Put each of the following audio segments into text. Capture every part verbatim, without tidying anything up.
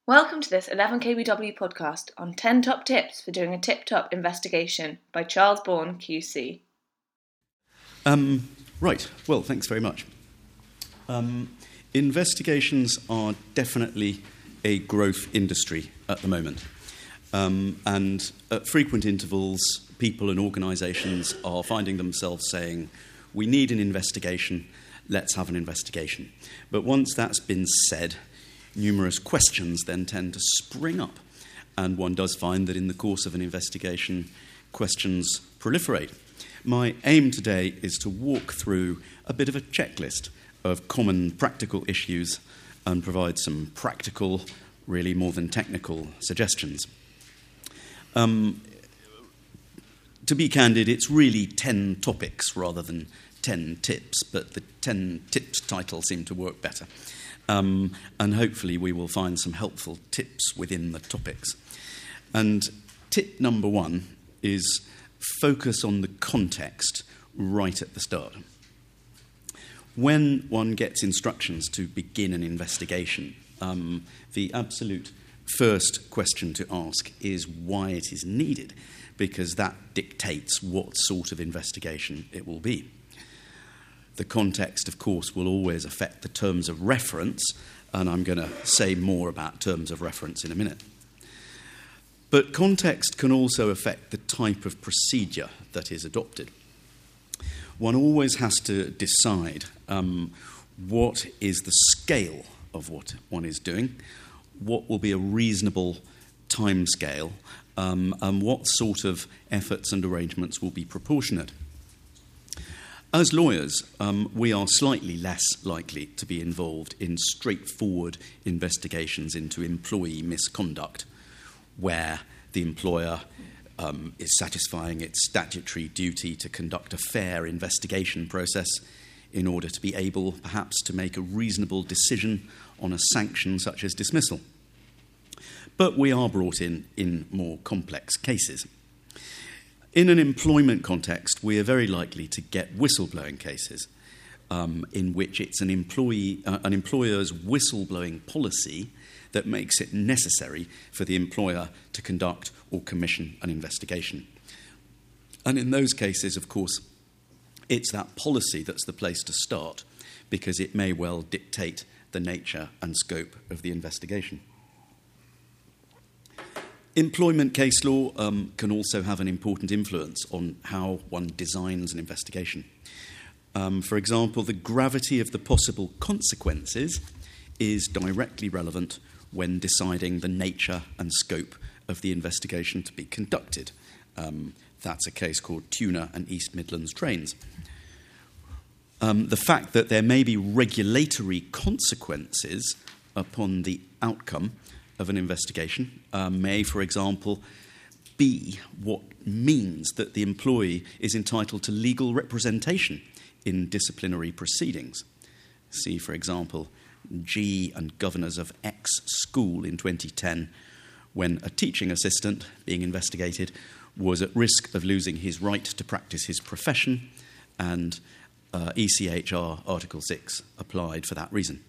Welcome to this eleven K B W podcast on ten top tips for doing a tip-top investigation by Charles Bourne Q C. Um, right, well, thanks very much. Um, investigations are definitely a growth industry at the moment. Um, and at frequent intervals, people and organisations are finding themselves saying, we need an investigation, let's have an investigation. But once that's been said, numerous questions then tend to spring up, and one does find that in the course of an investigation, questions proliferate. My aim today is to walk through a bit of a checklist of common practical issues and provide some practical, really more than technical, suggestions. Um, to be candid, it's really ten topics rather than ten tips, but the ten tips title seemed to work better. Um, and hopefully we will find some helpful tips within the topics. And tip number one is focus on the context right at the start. When one gets instructions to begin an investigation, um, the absolute first question to ask is why it is needed, because that dictates what sort of investigation it will be. The context, of course, will always affect the terms of reference, and I'm going to say more about terms of reference in a minute. But context can also affect the type of procedure that is adopted. One always has to decide um, what is the scale of what one is doing, what will be a reasonable time scale, um, and what sort of efforts and arrangements will be proportionate. As lawyers, um, we are slightly less likely to be involved in straightforward investigations into employee misconduct, where the employer um, is satisfying its statutory duty to conduct a fair investigation process in order to be able, perhaps, to make a reasonable decision on a sanction such as dismissal. But we are brought in in more complex cases. In an employment context, we are very likely to get whistleblowing cases um, in which it's an employee, uh, an employer's whistleblowing policy that makes it necessary for the employer to conduct or commission an investigation. And in those cases, of course, it's that policy that's the place to start, because it may well dictate the nature and scope of the investigation. Employment case law um, can also have an important influence on how one designs an investigation. Um, for example, the gravity of the possible consequences is directly relevant when deciding the nature and scope of the investigation to be conducted. Um, that's a case called Tuna and East Midlands Trains. Um, the fact that there may be regulatory consequences upon the outcome of an investigation uh, may, for example, be what means that the employee is entitled to legal representation in disciplinary proceedings. See, for example, G and Governors of X school in twenty ten, when a teaching assistant being investigated was at risk of losing his right to practice his profession, and uh, E C H R Article six applied for that reason.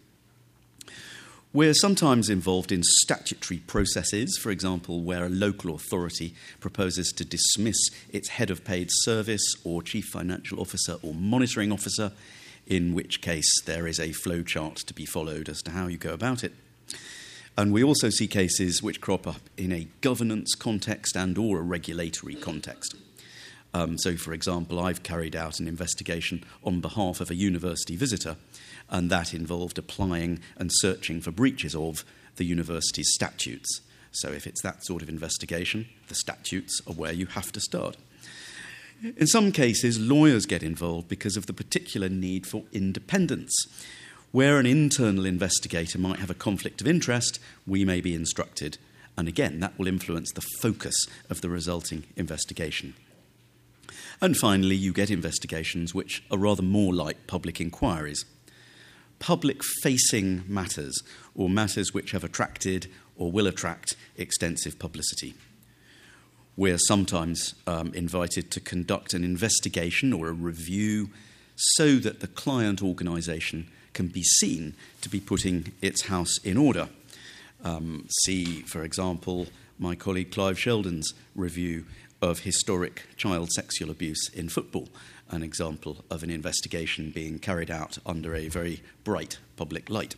We're sometimes involved in statutory processes, for example, where a local authority proposes to dismiss its head of paid service or chief financial officer or monitoring officer, in which case there is a flowchart to be followed as to how you go about it. And we also see cases which crop up in a governance context and or a regulatory context. Um, so, for example, I've carried out an investigation on behalf of a university visitor, and that involved applying and searching for breaches of the university's statutes. So if it's that sort of investigation, the statutes are where you have to start. In some cases, lawyers get involved because of the particular need for independence. Where an internal investigator might have a conflict of interest, we may be instructed, and again, that will influence the focus of the resulting investigation. And finally, you get investigations which are rather more like public inquiries. Public-facing matters, or matters which have attracted or will attract extensive publicity. We're sometimes um, invited to conduct an investigation or a review so that the client organisation can be seen to be putting its house in order. Um, see, for example, my colleague Clive Sheldon's review of historic child sexual abuse in football, an example of an investigation being carried out under a very bright public light.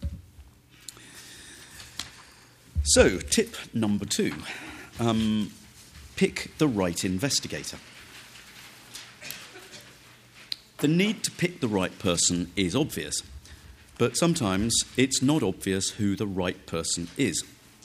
So, tip number two, um, pick the right investigator. The need to pick the right person is obvious, but sometimes it's not obvious who the right person is.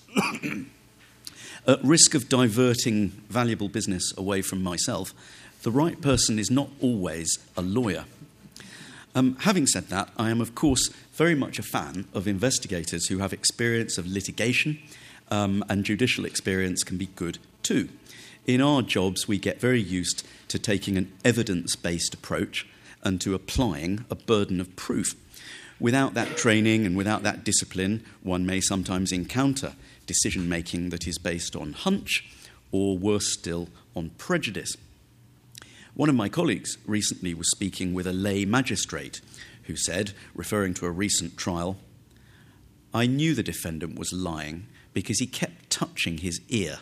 At risk of diverting valuable business away from myself, the right person is not always a lawyer. Um, having said that, I am, of course, very much a fan of investigators who have experience of litigation, um, and judicial experience can be good too. In our jobs, we get very used to taking an evidence-based approach and to applying a burden of proof. Without that training and without that discipline, one may sometimes encounter decision-making that is based on hunch, or worse still, on prejudice. One of my colleagues recently was speaking with a lay magistrate who said, referring to a recent trial, "I knew the defendant was lying because he kept touching his ear."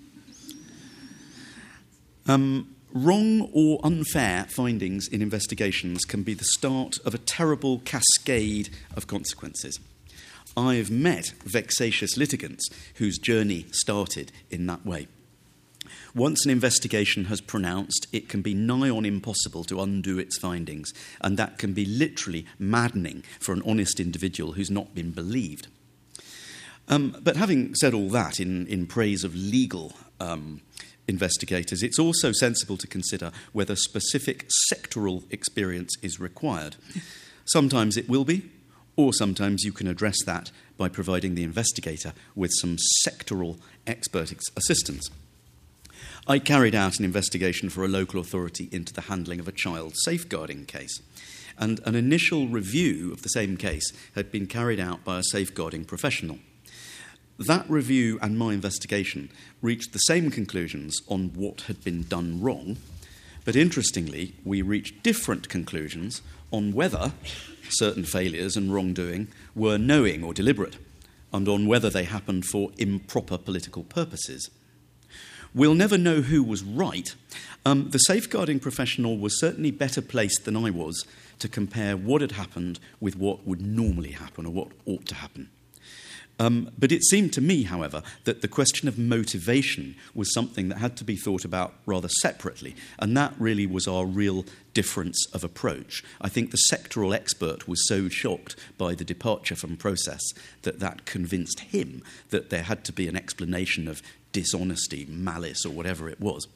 Um, wrong or unfair findings in investigations can be the start of a terrible cascade of consequences. I've met vexatious litigants whose journey started in that way. Once an investigation has pronounced, it can be nigh on impossible to undo its findings, and that can be literally maddening for an honest individual who's not been believed. Um, but having said all that in, in praise of legal um, investigators, it's also sensible to consider whether specific sectoral experience is required. Sometimes it will be, or sometimes you can address that by providing the investigator with some sectoral expert ex- assistance. I carried out an investigation for a local authority into the handling of a child safeguarding case, and an initial review of the same case had been carried out by a safeguarding professional. That review and my investigation reached the same conclusions on what had been done wrong, but interestingly, we reached different conclusions on whether certain failures and wrongdoing were knowing or deliberate, and on whether they happened for improper political purposes. We'll never know who was right. Um, the safeguarding professional was certainly better placed than I was to compare what had happened with what would normally happen or what ought to happen. Um, but it seemed to me, however, that the question of motivation was something that had to be thought about rather separately, and that really was our real difference of approach. I think the sectoral expert was so shocked by the departure from process that that convinced him that there had to be an explanation of dishonesty, malice, or whatever it was.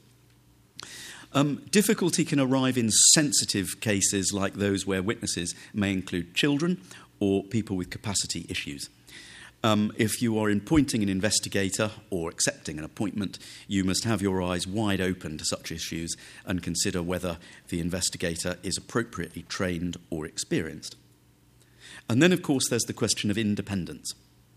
Um, difficulty can arrive in sensitive cases like those where witnesses may include children or people with capacity issues. Um, if you are appointing an investigator or accepting an appointment, you must have your eyes wide open to such issues and consider whether the investigator is appropriately trained or experienced. And then, of course, there's the question of independence.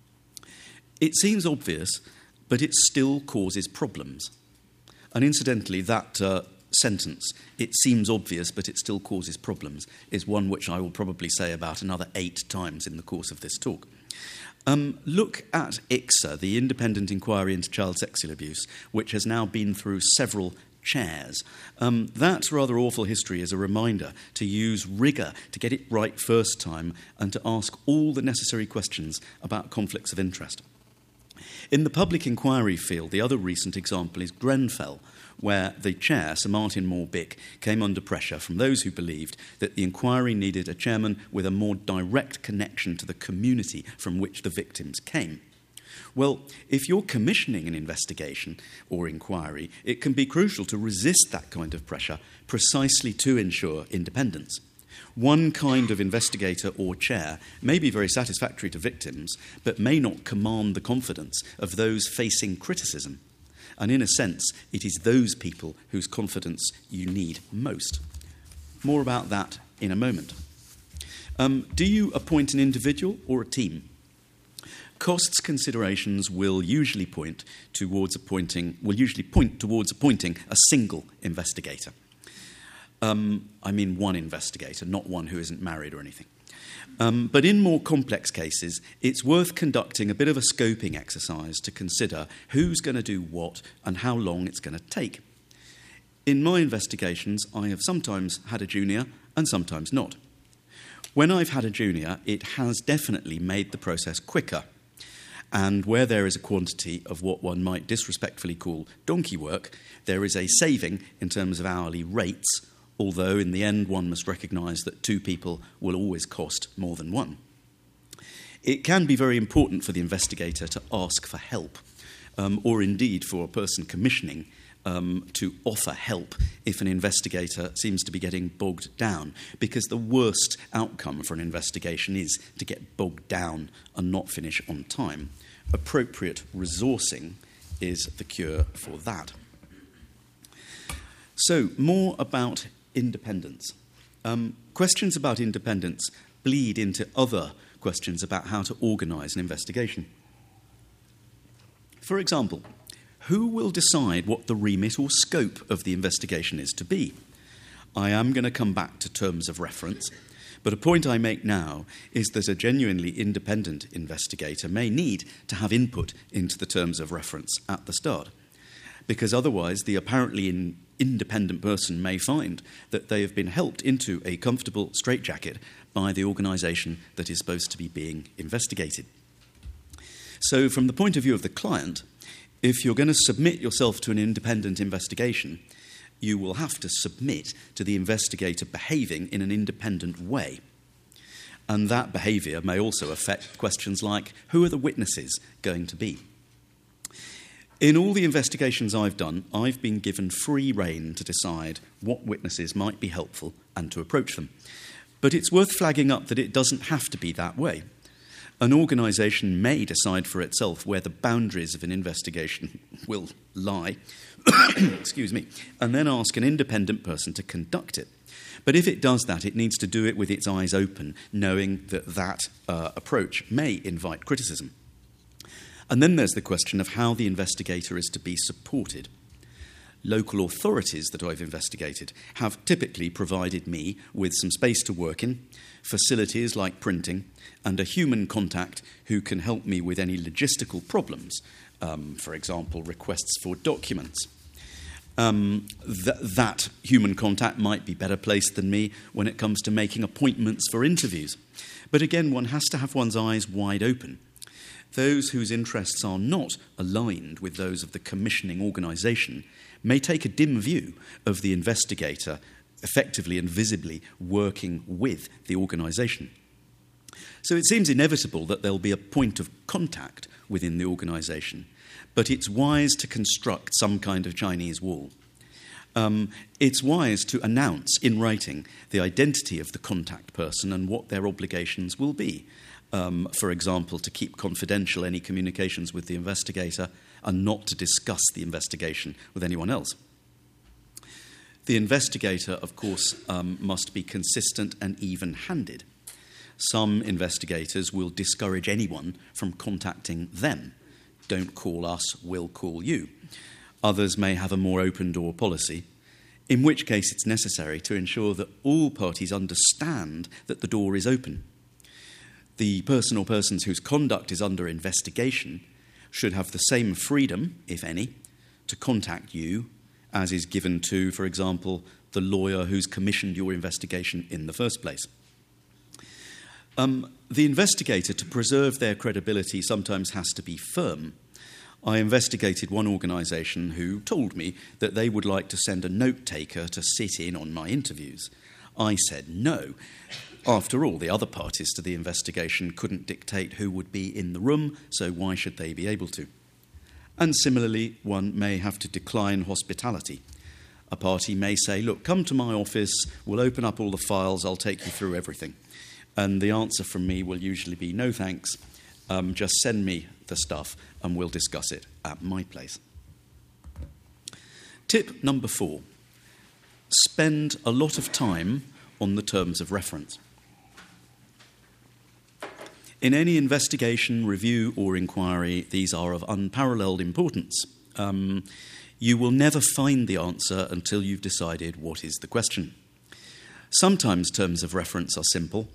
It seems obvious, but it still causes problems. And incidentally, that uh, sentence, "it seems obvious, but it still causes problems," is one which I will probably say about another eight times in the course of this talk. Um, look at I C S A, the Independent Inquiry into Child Sexual Abuse, which has now been through several chairs. Um, that rather awful history is a reminder to use rigour to get it right first time and to ask all the necessary questions about conflicts of interest. In the public inquiry field, the other recent example is Grenfell, where the chair, Sir Martin Moore-Bick, came under pressure from those who believed that the inquiry needed a chairman with a more direct connection to the community from which the victims came. Well, if you're commissioning an investigation or inquiry, it can be crucial to resist that kind of pressure precisely to ensure independence. One kind of investigator or chair may be very satisfactory to victims, but may not command the confidence of those facing criticism. And in a sense, it is those people whose confidence you need most. More about that in a moment. Um, do you appoint an individual or a team? Costs considerations will usually point towards appointing will usually point towards appointing a single investigator. Um, I mean one investigator, not one who isn't married or anything. Um, but in more complex cases, it's worth conducting a bit of a scoping exercise to consider who's going to do what and how long it's going to take. In my investigations, I have sometimes had a junior and sometimes not. When I've had a junior, it has definitely made the process quicker. And where there is a quantity of what one might disrespectfully call donkey work, there is a saving in terms of hourly rates, although in the end one must recognise that two people will always cost more than one. It can be very important for the investigator to ask for help, um, or indeed for a person commissioning um, to offer help if an investigator seems to be getting bogged down, because the worst outcome for an investigation is to get bogged down and not finish on time. Appropriate resourcing is the cure for that. So, more about independence. Um, questions about independence bleed into other questions about how to organise an investigation. For example, who will decide what the remit or scope of the investigation is to be? I am going to come back to terms of reference, but a point I make now is that a genuinely independent investigator may need to have input into the terms of reference at the start, because otherwise the apparently in independent person may find that they have been helped into a comfortable straitjacket by the organisation that is supposed to be being investigated. So from the point of view of the client, if you're going to submit yourself to an independent investigation, you will have to submit to the investigator behaving in an independent way. And that behaviour may also affect questions like, who are the witnesses going to be? In all the investigations I've done, I've been given free rein to decide what witnesses might be helpful and to approach them. But it's worth flagging up that it doesn't have to be that way. An organisation may decide for itself where the boundaries of an investigation will lie, excuse me, and then ask an independent person to conduct it. But if it does that, it needs to do it with its eyes open, knowing that that uh, approach may invite criticism. And then there's the question of how the investigator is to be supported. Local authorities that I've investigated have typically provided me with some space to work in, facilities like printing, and a human contact who can help me with any logistical problems, um, for example, requests for documents. Um, th- that human contact might be better placed than me when it comes to making appointments for interviews. But again, one has to have one's eyes wide open. Those whose interests are not aligned with those of the commissioning organisation may take a dim view of the investigator effectively and visibly working with the organisation. So it seems inevitable that there'll be a point of contact within the organisation, but it's wise to construct some kind of Chinese wall. Um, it's wise to announce in writing the identity of the contact person and what their obligations will be. Um, for example, to keep confidential any communications with the investigator and not to discuss the investigation with anyone else. The investigator, of course, um, must be consistent and even-handed. Some investigators will discourage anyone from contacting them. Don't call us, we'll call you. Others may have a more open-door policy, in which case it's necessary to ensure that all parties understand that the door is open. The person or persons whose conduct is under investigation should have the same freedom, if any, to contact you as is given to, for example, the lawyer who's commissioned your investigation in the first place. Um, the investigator, to preserve their credibility, sometimes has to be firm. I investigated one organisation who told me that they would like to send a note-taker to sit in on my interviews. I said no. After all, the other parties to the investigation couldn't dictate who would be in the room, so why should they be able to? And similarly, one may have to decline hospitality. A party may say, look, come to my office, we'll open up all the files, I'll take you through everything. And the answer from me will usually be, no thanks, um, just send me the stuff and we'll discuss it at my place. Tip number four, spend a lot of time on the terms of reference. In any investigation, review or inquiry, these are of unparalleled importance. Um, you will never find the answer until you've decided what is the question. Sometimes terms of reference are simple,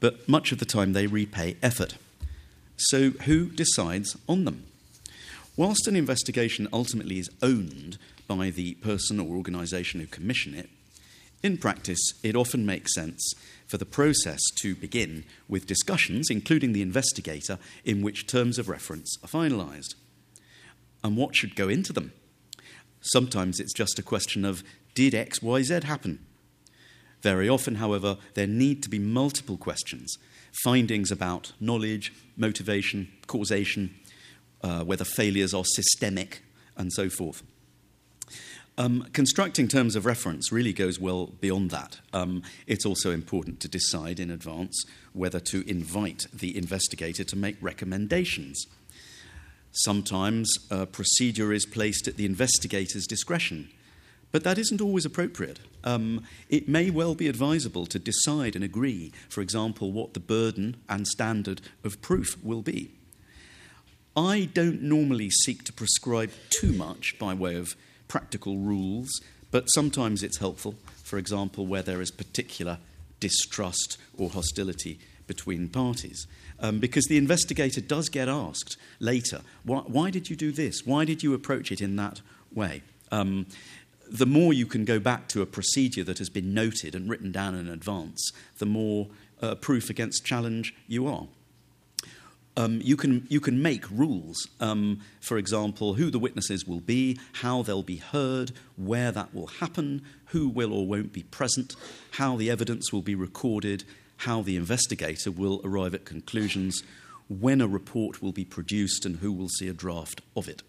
but much of the time they repay effort. So who decides on them? Whilst an investigation ultimately is owned by the person or organisation who commission it, in practice it often makes sense for the process to begin with discussions, including the investigator, in which terms of reference are finalised. And what should go into them? Sometimes it's just a question of, did X, Y, Z happen? Very often, however, there need to be multiple questions, findings about knowledge, motivation, causation, uh, whether failures are systemic, and so forth. Um, constructing terms of reference really goes well beyond that. Um, it's also important to decide in advance whether to invite the investigator to make recommendations. Sometimes a procedure is placed at the investigator's discretion, but that isn't always appropriate. Um, it may well be advisable to decide and agree, for example, what the burden and standard of proof will be. I don't normally seek to prescribe too much by way of practical rules, but sometimes it's helpful, for example, where there is particular distrust or hostility between parties. Um, because the investigator does get asked later, why, why did you do this? Why did you approach it in that way? Um, the more you can go back to a procedure that has been noted and written down in advance, the more uh, proof against challenge you are. Um, you can you can make rules, um, for example, who the witnesses will be, how they'll be heard, where that will happen, who will or won't be present, how the evidence will be recorded, how the investigator will arrive at conclusions, when a report will be produced and who will see a draft of it.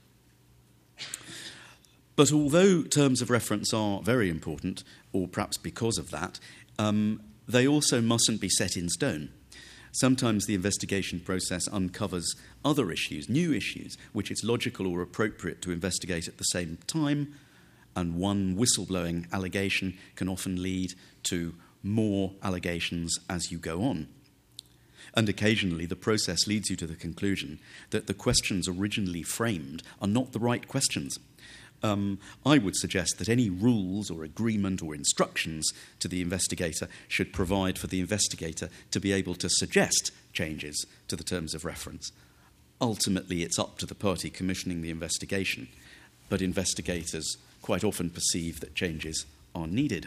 But although terms of reference are very important, or perhaps because of that, um, they also mustn't be set in stone. Sometimes the investigation process uncovers other issues, new issues, which it's logical or appropriate to investigate at the same time, and one whistleblowing allegation can often lead to more allegations as you go on. And occasionally the process leads you to the conclusion that the questions originally framed are not the right questions. Um, I would suggest that any rules or agreement or instructions to the investigator should provide for the investigator to be able to suggest changes to the terms of reference. Ultimately, it's up to the party commissioning the investigation, but investigators quite often perceive that changes are needed.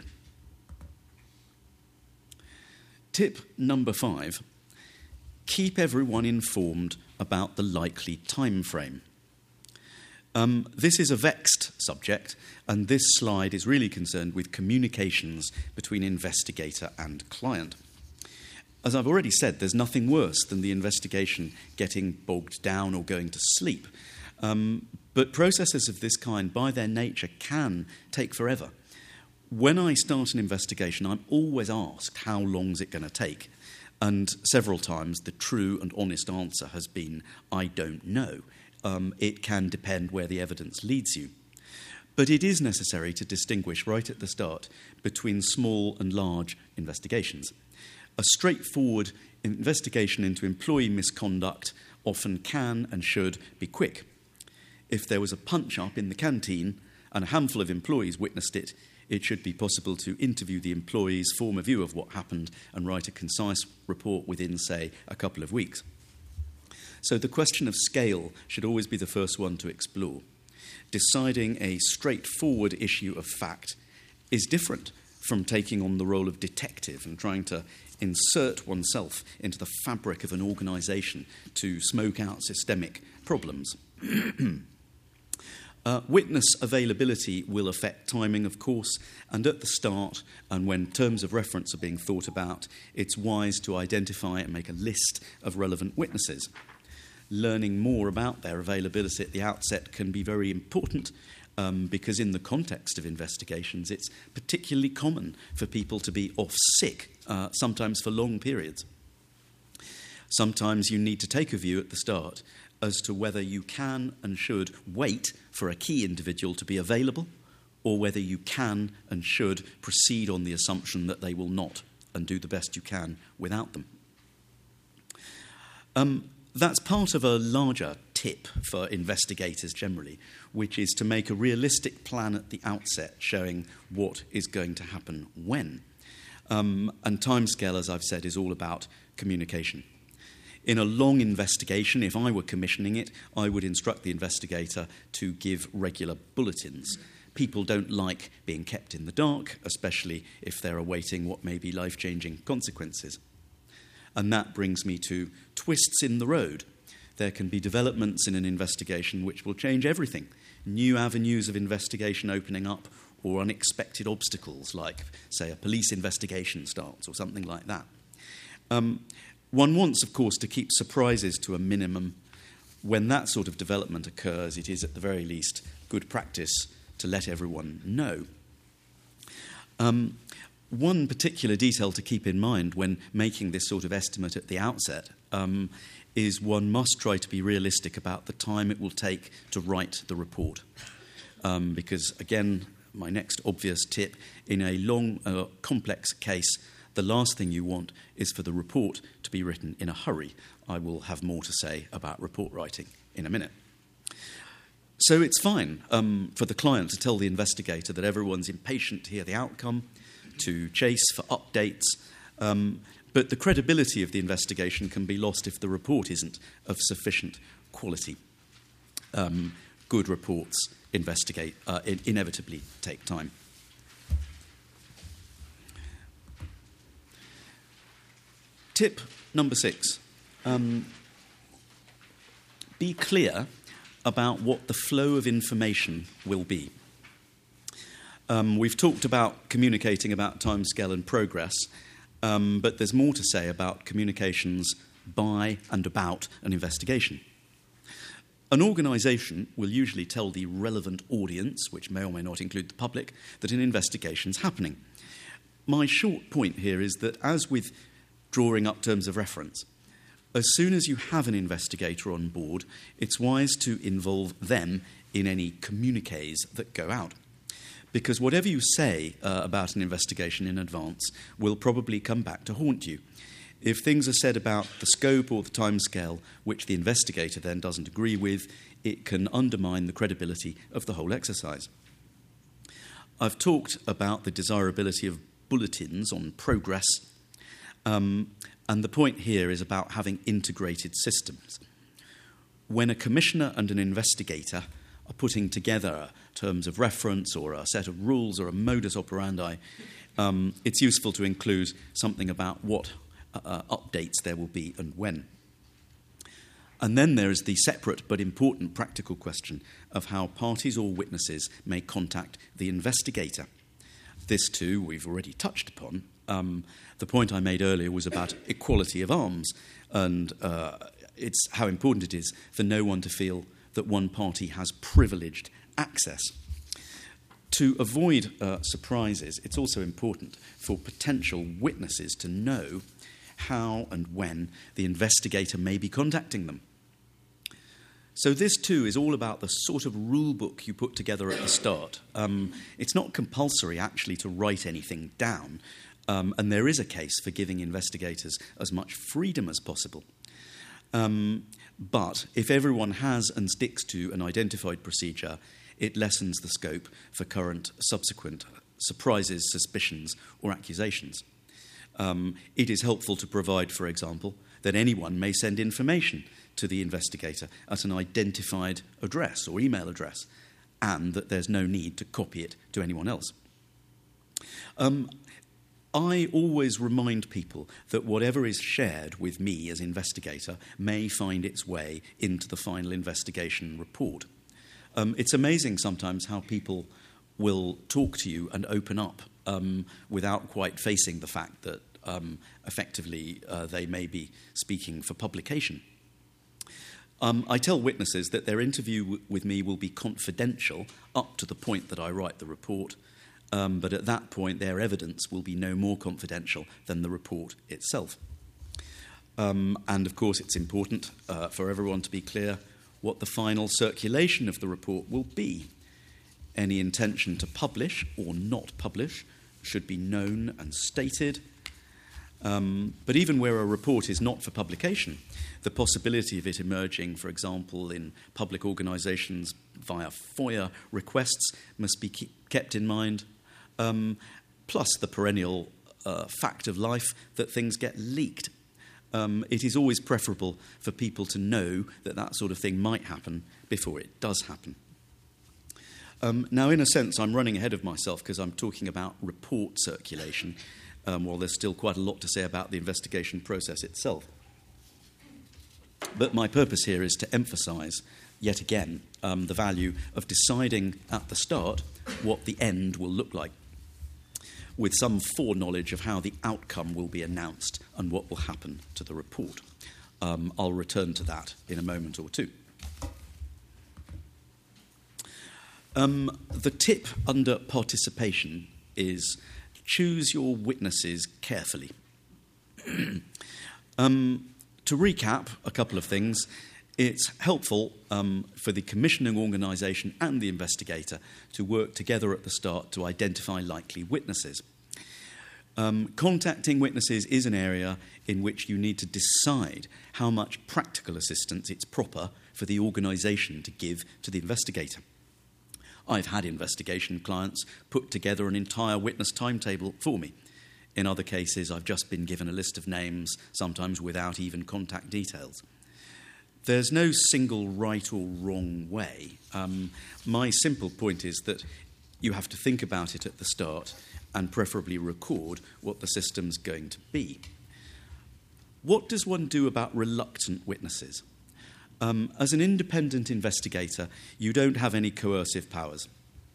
Tip number five, keep everyone informed about the likely time frame. Um, this is a vexed subject, and this slide is really concerned with communications between investigator and client. As I've already said, there's nothing worse than the investigation getting bogged down or going to sleep. Um, but processes of this kind, by their nature, can take forever. When I start an investigation, I'm always asked, how long is it going to take? And several times the true and honest answer has been, I don't know. Um, it can depend where the evidence leads you. But it is necessary to distinguish right at the start between small and large investigations. A straightforward investigation into employee misconduct often can and should be quick. If there was a punch-up in the canteen and a handful of employees witnessed it, it should be possible to interview the employees, form a view of what happened, and write a concise report within, say, a couple of weeks. So the question of scale should always be the first one to explore. Deciding a straightforward issue of fact is different from taking on the role of detective and trying to insert oneself into the fabric of an organisation to smoke out systemic problems. Uh, witness availability will affect timing, of course, and at the start, and when terms of reference are being thought about, it's wise to identify and make a list of relevant witnesses. Learning more about their availability at the outset can be very important um, because in the context of investigations, it's particularly common for people to be off sick, uh, sometimes for long periods. Sometimes you need to take a view at the start as to whether you can and should wait for a key individual to be available, or whether you can and should proceed on the assumption that they will not, and do the best you can without them. Um, that's part of a larger tip for investigators generally, which is to make a realistic plan at the outset showing what is going to happen when. Um, and timescale, as I've said, is all about communication. In a long investigation, if I were commissioning it, I would instruct the investigator to give regular bulletins. People don't like being kept in the dark, especially if they're awaiting what may be life-changing consequences. And that brings me to twists in the road. There can be developments in an investigation which will change everything. New avenues of investigation opening up, or unexpected obstacles, like, say, a police investigation starts or something like that. Um, one wants, of course, to keep surprises to a minimum. When that sort of development occurs, it is at the very least good practice to let everyone know. Um, one particular detail to keep in mind when making this sort of estimate at the outset um, is one must try to be realistic about the time it will take to write the report. Um, because, again, my next obvious tip, in a long, uh, complex case, the last thing you want is for the report to be written in a hurry. I will have more to say about report writing in a minute. So it's fine um, for the client to tell the investigator that everyone's impatient to hear the outcome, to chase for updates, um, but the credibility of the investigation can be lost if the report isn't of sufficient quality. Um, good reports investigate uh, in- inevitably take time. Tip number six. Um, be clear about what the flow of information will be. Um, we've talked about communicating about timescale and progress, um, but there's more to say about communications by and about an investigation. An organisation will usually tell the relevant audience, which may or may not include the public, that an investigation is happening. My short point here is that, as with drawing up terms of reference, as soon as you have an investigator on board, it's wise to involve them in any communiques that go out. Because whatever you say uh, about an investigation in advance will probably come back to haunt you. If things are said about the scope or the timescale which the investigator then doesn't agree with, it can undermine the credibility of the whole exercise. I've talked about the desirability of bulletins on progress, um, and the point here is about having integrated systems. When a commissioner and an investigator are putting together terms of reference or a set of rules or a modus operandi, um, it's useful to include something about what uh, updates there will be and when. And then there is the separate but important practical question of how parties or witnesses may contact the investigator. This, too, we've already touched upon. Um, the point I made earlier was about equality of arms, and uh, it's how important it is for no one to feel that one party has privileged access. To avoid uh, surprises, it's also important for potential witnesses to know how and when the investigator may be contacting them. So this, too, is all about the sort of rule book you put together at the start. Um, it's not compulsory, actually, to write anything down, um, and there is a case for giving investigators as much freedom as possible. Um, but if everyone has and sticks to an identified procedure, it lessens the scope for current subsequent surprises, suspicions, or accusations. Um, it is helpful to provide, for example, that anyone may send information to the investigator at an identified address or email address, and that there's no need to copy it to anyone else. Um, I always remind people that whatever is shared with me as investigator may find its way into the final investigation report. Um, it's amazing sometimes how people will talk to you and open up um, without quite facing the fact that um, effectively uh, they may be speaking for publication. Um, I tell witnesses that their interview w- with me will be confidential up to the point that I write the report, um, but at that point their evidence will be no more confidential than the report itself. Um, and of course it's important uh, for everyone to be clear what the final circulation of the report will be. Any intention to publish or not publish should be known and stated. Um, but even where a report is not for publication, the possibility of it emerging, for example, in public organisations via FOIA requests must be keep, kept in mind, um, plus the perennial a fact of life that things get leaked. Um, it is always preferable for people to know that that sort of thing might happen before it does happen. Um, now, in a sense, I'm running ahead of myself because I'm talking about report circulation, um, while there's still quite a lot to say about the investigation process itself. But my purpose here is to emphasise, yet again, um, the value of deciding at the start what the end will look like, with some foreknowledge of how the outcome will be announced and what will happen to the report. Um, I'll return to that in a moment or two. Um, the tip under participation is choose your witnesses carefully. um, to recap a couple of things, it's helpful um, for the commissioning organisation and the investigator to work together at the start to identify likely witnesses. Um, contacting witnesses is an area in which you need to decide how much practical assistance it's proper for the organisation to give to the investigator. I've had investigation clients put together an entire witness timetable for me. In other cases, I've just been given a list of names, sometimes without even contact details. There's no single right or wrong way. Um, my simple point is that you have to think about it at the start and preferably record what the system's going to be. What does one do about reluctant witnesses? Um, as an independent investigator, you don't have any coercive powers.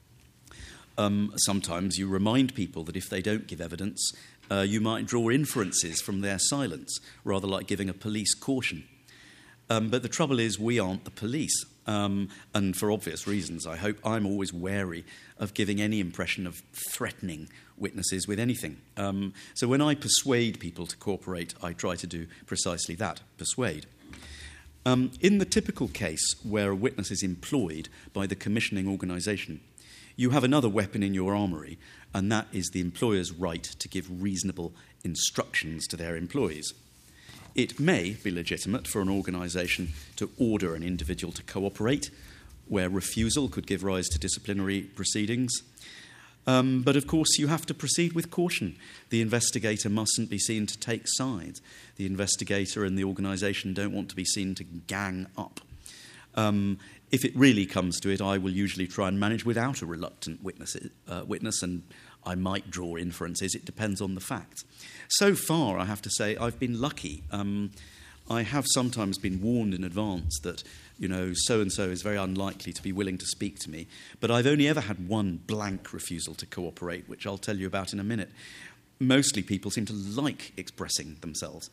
Um, sometimes you remind people that if they don't give evidence, uh, you might draw inferences from their silence, rather like giving a police caution. Um, but the trouble is, we aren't the police. Um, and for obvious reasons, I hope, I'm always wary of giving any impression of threatening witnesses with anything. Um, so when I persuade people to cooperate, I try to do precisely that, persuade. Um, in the typical case where a witness is employed by the commissioning organisation, you have another weapon in your armoury, and that is the employer's right to give reasonable instructions to their employees. It may be legitimate for an organisation to order an individual to cooperate, where refusal could give rise to disciplinary proceedings. Um, but of course, you have to proceed with caution. The investigator mustn't be seen to take sides. The investigator and the organisation don't want to be seen to gang up. Um, if it really comes to it, I will usually try and manage without a reluctant witness, uh, witness, and I might draw inferences. It depends on the facts. So far, I have to say, I've been lucky. Um, I have sometimes been warned in advance that, you know, so-and-so is very unlikely to be willing to speak to me. But I've only ever had one blank refusal to cooperate, which I'll tell you about in a minute. Mostly people seem to like expressing themselves.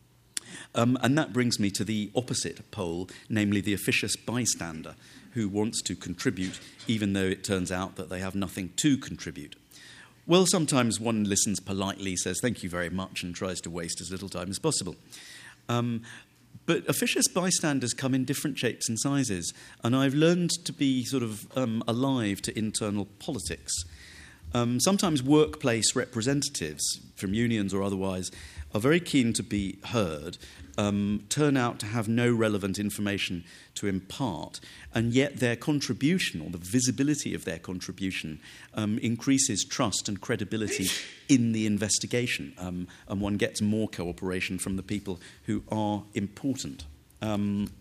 Um, and that brings me to the opposite pole, namely the officious bystander, who wants to contribute even though it turns out that they have nothing to contribute. Well, sometimes one listens politely, says thank you very much, and tries to waste as little time as possible. Um, but officious bystanders come in different shapes and sizes, and I've learned to be sort of um, alive to internal politics. Um, sometimes workplace representatives, from unions or otherwise, are very keen to be heard, um, turn out to have no relevant information to impart, and yet their contribution, or the visibility of their contribution, um, increases trust and credibility in the investigation, um, and one gets more cooperation from the people who are important. Um,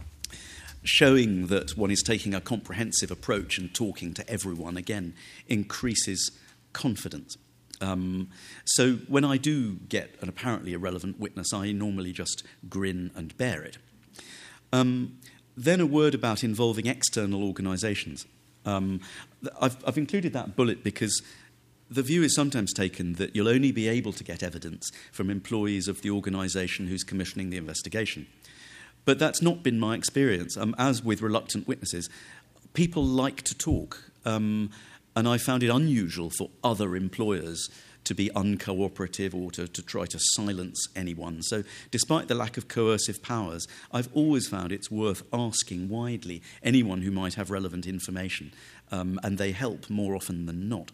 showing that one is taking a comprehensive approach and talking to everyone, again, increases confidence. Um, so when I do get an apparently irrelevant witness, I normally just grin and bear it. Um, then a word about involving external organisations. Um, I've, I've included that bullet because the view is sometimes taken that you'll only be able to get evidence from employees of the organisation who's commissioning the investigation. But that's not been my experience. Um, as with reluctant witnesses, people like to talk. Um, and I found it unusual for other employers to be uncooperative or to, to try to silence anyone. So despite the lack of coercive powers, I've always found it's worth asking widely anyone who might have relevant information, um, and they help more often than not.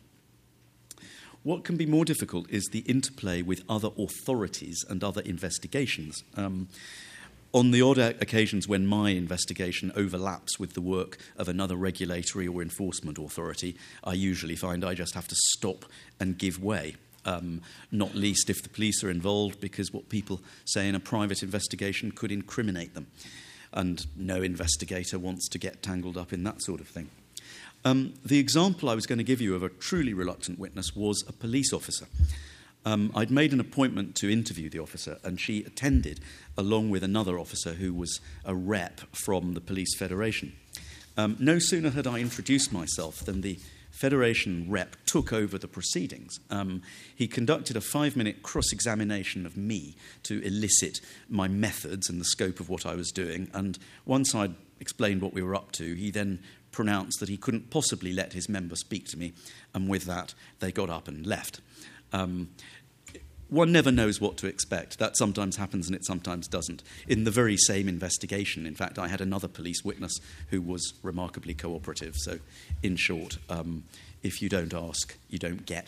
What can be more difficult is the interplay with other authorities and other investigations. Um, On the odd occasions when my investigation overlaps with the work of another regulatory or enforcement authority, I usually find I just have to stop and give way. um, not least if the police are involved, because what people say in a private investigation could incriminate them. And no investigator wants to get tangled up in that sort of thing. Um, the example I was going to give you of a truly reluctant witness was a police officer. Um, I'd made an appointment to interview the officer, and she attended along with another officer who was a rep from the Police Federation. Um, no sooner had I introduced myself than the Federation rep took over the proceedings. Um, he conducted a five-minute cross-examination of me to elicit my methods and the scope of what I was doing, and once I'd explained what we were up to, he then pronounced that he couldn't possibly let his member speak to me, and with that, they got up and left. Um, one never knows what to expect. That sometimes happens and it sometimes doesn't. In the very same investigation, in fact, I had another police witness who was remarkably cooperative. So, in short, um, if you don't ask, you don't get.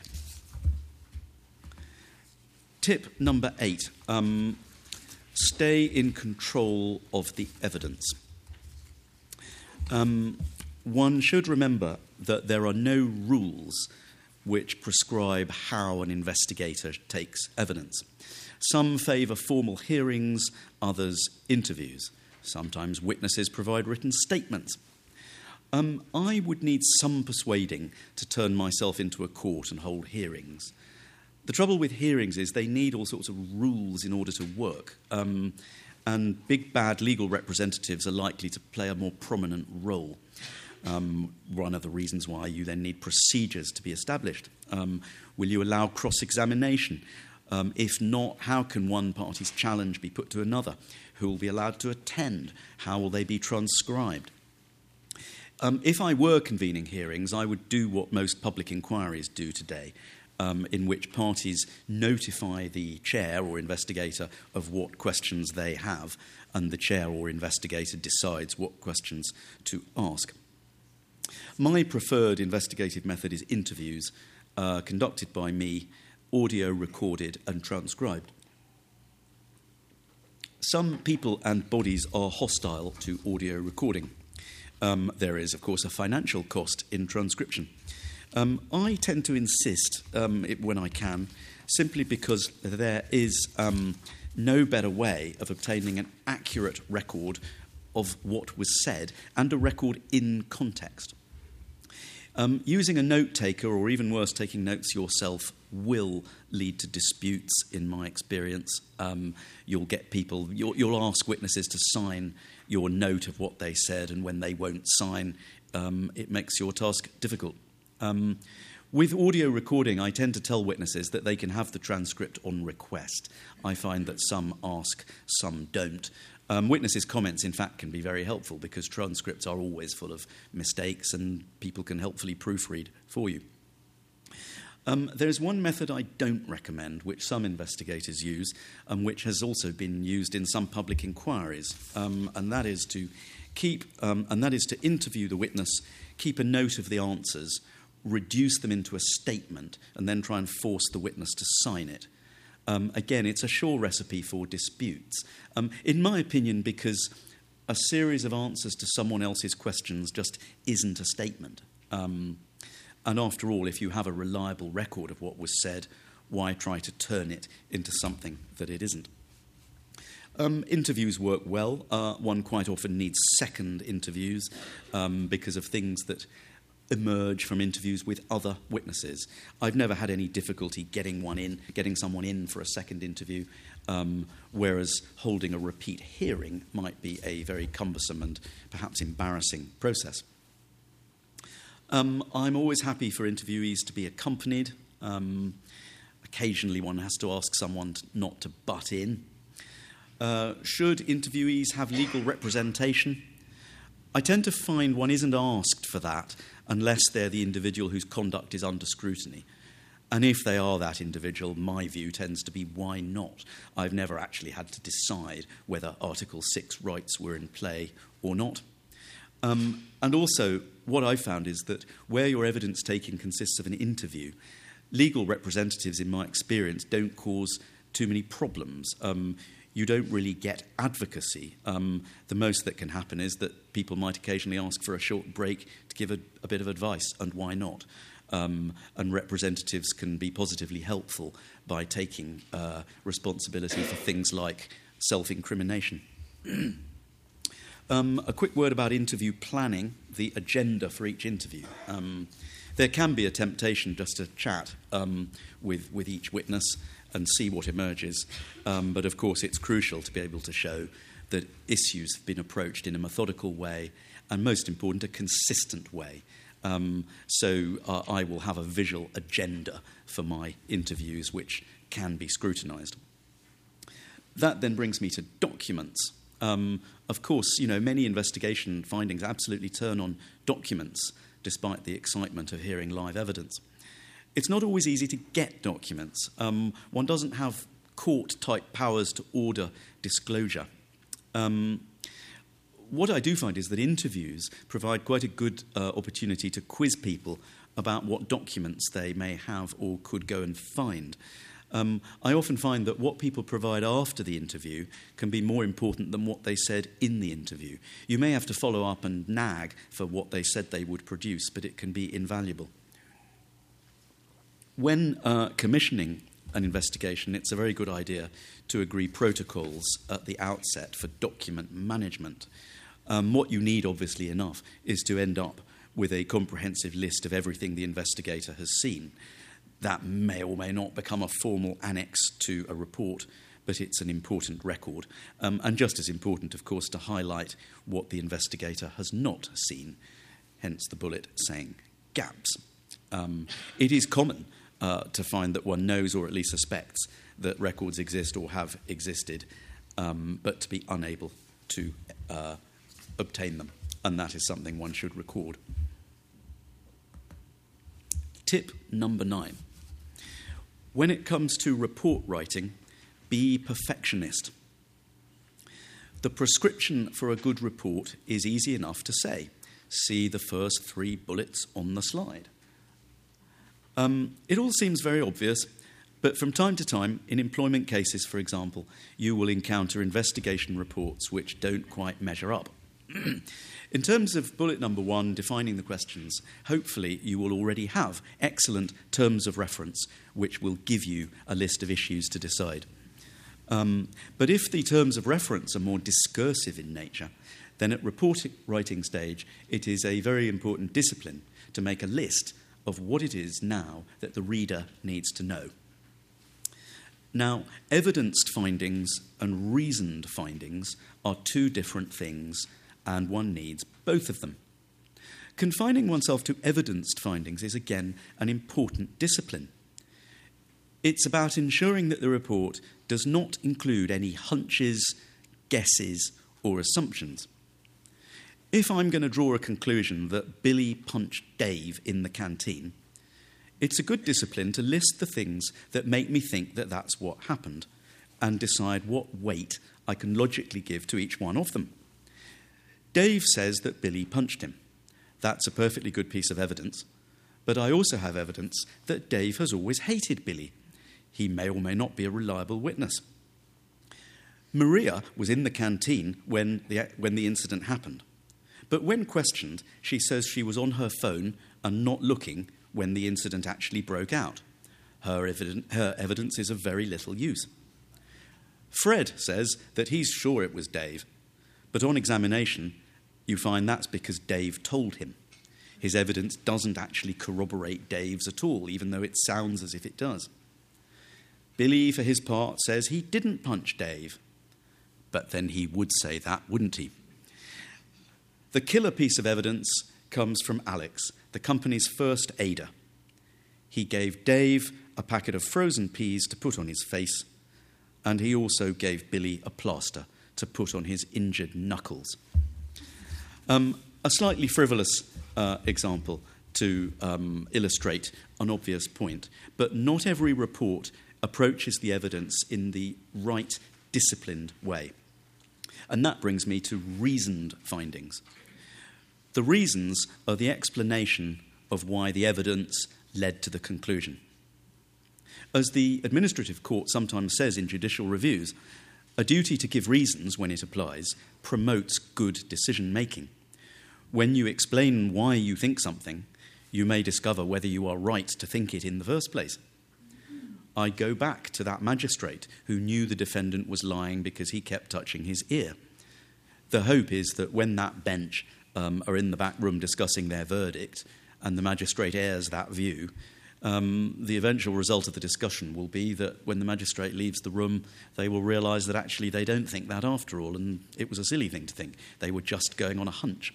Tip number eight, um, stay in control of the evidence. Um, one should remember that there are no rules which prescribe how an investigator takes evidence. Some favour formal hearings, others interviews. Sometimes witnesses provide written statements. Um, I would need some persuading to turn myself into a court and hold hearings. The trouble with hearings is they need all sorts of rules in order to work, um, and big bad legal representatives are likely to play a more prominent role. Um, one of the reasons why you then need procedures to be established. Um, will you allow cross-examination? Um, if not, how can one party's challenge be put to another? Who will be allowed to attend? How will they be transcribed? Um, if I were convening hearings, I would do what most public inquiries do today, um, in which parties notify the chair or investigator of what questions they have, and the chair or investigator decides what questions to ask. My preferred investigative method is interviews, uh, conducted by me, audio recorded and transcribed. Some people and bodies are hostile to audio recording. Um, there is, of course, a financial cost in transcription. Um, I tend to insist, um, it, when I can, simply because there is um, no better way of obtaining an accurate record of what was said and a record in context. Um, using a note taker, or even worse, taking notes yourself, will lead to disputes, in my experience. Um, you'll get people, you'll, you'll ask witnesses to sign your note of what they said, and when they won't sign, um, it makes your task difficult. Um, with audio recording, I tend to tell witnesses that they can have the transcript on request. I find that some ask, some don't. Um, witnesses' comments, in fact, can be very helpful because transcripts are always full of mistakes and people can helpfully proofread for you. Um, there's one method I don't recommend, which some investigators use, and which has also been used in some public inquiries, um, and that is to keep, um, and that is to interview the witness, keep a note of the answers, reduce them into a statement, and then try and force the witness to sign it. Um, again, it's a sure recipe for disputes. Um, in my opinion, because a series of answers to someone else's questions just isn't a statement. Um, and after all, if you have a reliable record of what was said, why try to turn it into something that it isn't? Um, interviews work well. Uh, one quite often needs second interviews um, because of things that emerge from interviews with other witnesses. I've never had any difficulty getting one in, getting someone in for a second interview, um, whereas holding a repeat hearing might be a very cumbersome and perhaps embarrassing process. Um, I'm always happy for interviewees to be accompanied. Um, occasionally one has to ask someone to, not to butt in. Uh, should interviewees have legal representation? I tend to find one isn't asked for that unless they're the individual whose conduct is under scrutiny. And if they are that individual, my view tends to be, why not? I've never actually had to decide whether Article six rights were in play or not. Um, and also, what I've found is that where your evidence taking consists of an interview, legal representatives, in my experience, don't cause too many problems. Um, you don't really get advocacy. Um, the most that can happen is that people might occasionally ask for a short break to give a, a bit of advice, and why not? um, and representatives can be positively helpful by taking uh, responsibility for things like self-incrimination. um, a quick word about interview planning, the agenda for each interview. Um, there can be a temptation just to chat um, with, with each witness and see what emerges, um, but of course it's crucial to be able to show that issues have been approached in a methodical way and, most important, a consistent way. Um, so uh, I will have a visual agenda for my interviews which can be scrutinised. That then brings me to documents. Um, of course, you know, many investigation findings absolutely turn on documents despite the excitement of hearing live evidence. It's not always easy to get documents. Um, one doesn't have court-type powers to order disclosure. Um, what I do find is that interviews provide quite a good uh, opportunity to quiz people about what documents they may have or could go and find. Um, I often find that what people provide after the interview can be more important than what they said in the interview. You may have to follow up and nag for what they said they would produce, but it can be invaluable. When uh, commissioning an investigation, it's a very good idea to agree protocols at the outset for document management. Um, what you need, obviously enough, is to end up with a comprehensive list of everything the investigator has seen. That may or may not become a formal annex to a report, but it's an important record. Um, and just as important, of course, to highlight what the investigator has not seen, hence the bullet saying gaps. Um, it is common uh, to find that one knows or at least suspects that records exist or have existed, um, but to be unable to uh, obtain them. And that is something one should record. Tip number nine. When it comes to report writing, be perfectionist. The prescription for a good report is easy enough to say. See the first three bullets on the slide. Um, it all seems very obvious, but from time to time, in employment cases, for example, you will encounter investigation reports which don't quite measure up. In terms of bullet number one, defining the questions, hopefully you will already have excellent terms of reference which will give you a list of issues to decide. Um, but if the terms of reference are more discursive in nature, then at report writing stage it is a very important discipline to make a list of what it is now that the reader needs to know. Now, evidenced findings and reasoned findings are two different things, and one needs both of them. Confining oneself to evidenced findings is again an important discipline. It's about ensuring that the report does not include any hunches, guesses, or assumptions. If I'm going to draw a conclusion that Billy punched Dave in the canteen, it's a good discipline to list the things that make me think that that's what happened and decide what weight I can logically give to each one of them. Dave says that Billy punched him. That's a perfectly good piece of evidence, but I also have evidence that Dave has always hated Billy. He may or may not be a reliable witness. Maria was in the canteen when the, when the incident happened, but when questioned, she says she was on her phone and not looking when the incident actually broke out. Her, evident, her evidence is of very little use. Fred says that he's sure it was Dave, but on examination, you find that's because Dave told him. His evidence doesn't actually corroborate Dave's at all, even though it sounds as if it does. Billy, for his part, says he didn't punch Dave, but then he would say that, wouldn't he? The killer piece of evidence comes from Alex, the company's first aider. He gave Dave a packet of frozen peas to put on his face, and he also gave Billy a plaster to put on his injured knuckles. Um, a slightly frivolous uh, example to um, illustrate an obvious point, but not every report approaches the evidence in the right disciplined way. And that brings me to reasoned findings. The reasons are the explanation of why the evidence led to the conclusion. As the administrative court sometimes says in judicial reviews, a duty to give reasons when it applies promotes good decision-making. When you explain why you think something, you may discover whether you are right to think it in the first place. I go back to that magistrate who knew the defendant was lying because he kept touching his ear. The hope is that when that bench um, are in the back room discussing their verdict and the magistrate airs that view, um, the eventual result of the discussion will be that when the magistrate leaves the room, they will realise that actually they don't think that after all, and it was a silly thing to think. They were just going on a hunch.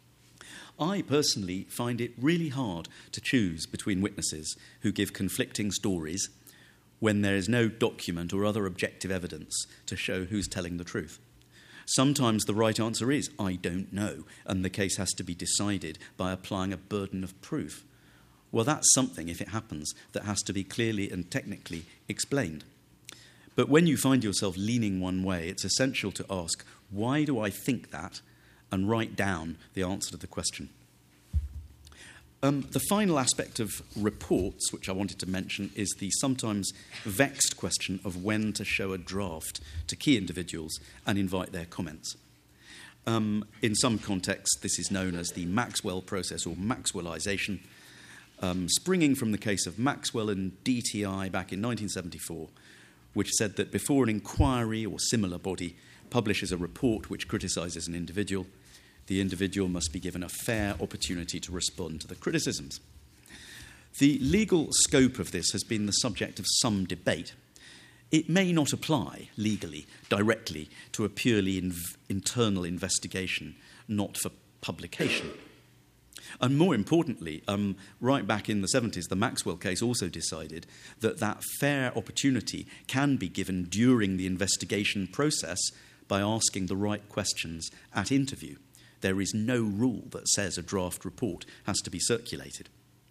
I personally find it really hard to choose between witnesses who give conflicting stories when there is no document or other objective evidence to show who's telling the truth. Sometimes the right answer is, I don't know, and the case has to be decided by applying a burden of proof. Well, that's something, if it happens, that has to be clearly and technically explained. But when you find yourself leaning one way, it's essential to ask, why do I think that, and write down the answer to the question. Um, the final aspect of reports, which I wanted to mention, is the sometimes vexed question of when to show a draft to key individuals and invite their comments. Um, in some contexts, this is known as the Maxwell process or Maxwellisation, um, springing from the case of Maxwell and D T I back in nineteen seventy-four, which said that before an inquiry or similar body publishes a report which criticises an individual, the individual must be given a fair opportunity to respond to the criticisms. The legal scope of this has been the subject of some debate. It may not apply legally directly to a purely inv- internal investigation, not for publication. And more importantly, um, right back in the seventies, the Maxwell case also decided that that fair opportunity can be given during the investigation process by asking the right questions at interview. There is no rule that says a draft report has to be circulated.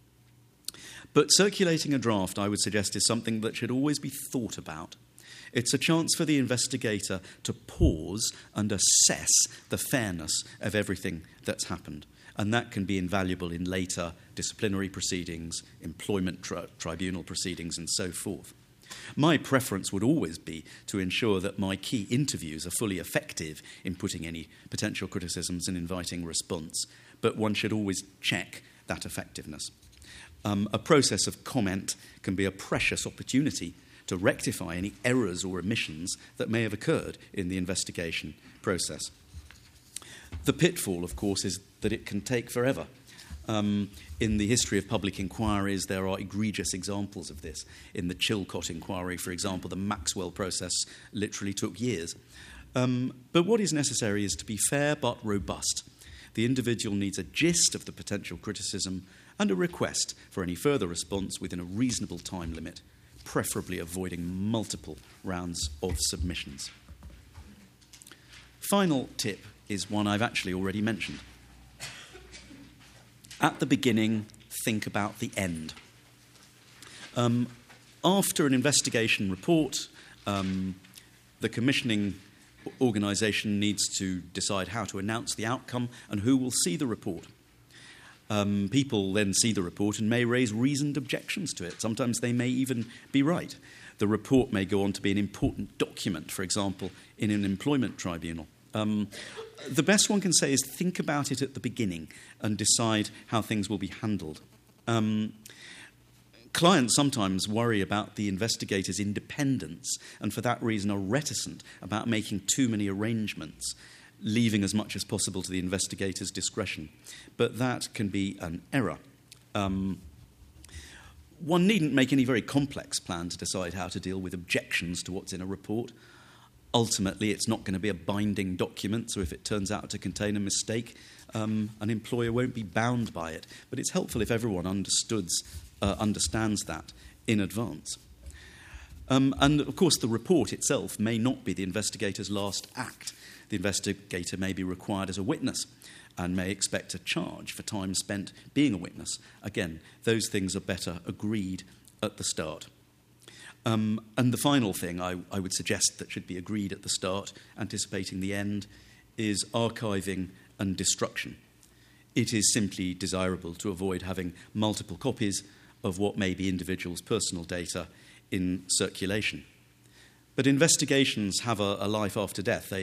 But circulating a draft, I would suggest, is something that should always be thought about. It's a chance for the investigator to pause and assess the fairness of everything that's happened. And that can be invaluable in later disciplinary proceedings, employment tri- tribunal proceedings, and so forth. My preference would always be to ensure that my key interviews are fully effective in putting any potential criticisms and inviting response, but one should always check that effectiveness. Um, a process of comment can be a precious opportunity to rectify any errors or omissions that may have occurred in the investigation process. The pitfall, of course, is that it can take forever. Um, in the history of public inquiries, there are egregious examples of this. In the Chilcot inquiry, for example, the Maxwell process literally took years. Um, but what is necessary is to be fair but robust. The individual needs a gist of the potential criticism and a request for any further response within a reasonable time limit, preferably avoiding multiple rounds of submissions. Final tip is one I've actually already mentioned. At the beginning, think about the end. Um, after an investigation report, um, the commissioning organisation needs to decide how to announce the outcome and who will see the report. Um, people then see the report and may raise reasoned objections to it. Sometimes they may even be right. The report may go on to be an important document, for example, in an employment tribunal. Um, the best one can say is think about it at the beginning and decide how things will be handled. Um, clients sometimes worry about the investigator's independence and for that reason are reticent about making too many arrangements, leaving as much as possible to the investigator's discretion. But that can be an error. Um, one needn't make any very complex plan to decide how to deal with objections to what's in a report. Ultimately, it's not going to be a binding document, so if it turns out to contain a mistake, um, an employer won't be bound by it. But it's helpful if everyone understoods, uh, understands that in advance. Um, and, of course, the report itself may not be the investigator's last act. The investigator may be required as a witness and may expect a charge for time spent being a witness. Again, those things are better agreed at the start. Um, and the final thing I, I would suggest that should be agreed at the start, anticipating the end, is archiving and destruction. It is simply desirable to avoid having multiple copies of what may be individuals' personal data in circulation. But investigations have a, a life after death. They,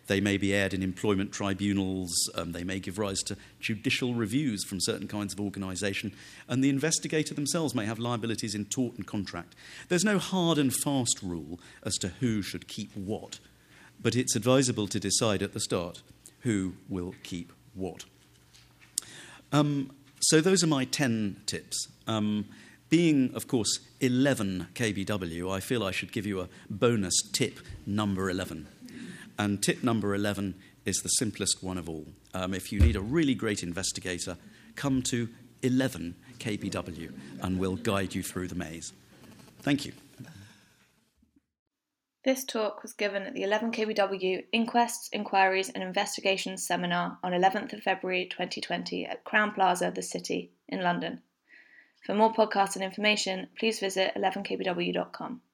They may be aired in employment tribunals. Um, they may give rise to judicial reviews from certain kinds of organisation. And the investigator themselves may have liabilities in tort and contract. There's no hard and fast rule as to who should keep what, but it's advisable to decide at the start who will keep what. Um, so those are my ten tips. Um, being, of course, eleven K B W, I feel I should give you a bonus tip number eleven. And tip number eleven is the simplest one of all. Um, if you need a really great investigator, come to eleven K B W and we'll guide you through the maze. Thank you. This talk was given at the eleven K B W Inquests, Inquiries and Investigations Seminar on eleventh of February twenty twenty at Crowne Plaza, the City, in London. For more podcasts and information, please visit eleven k b w dot com.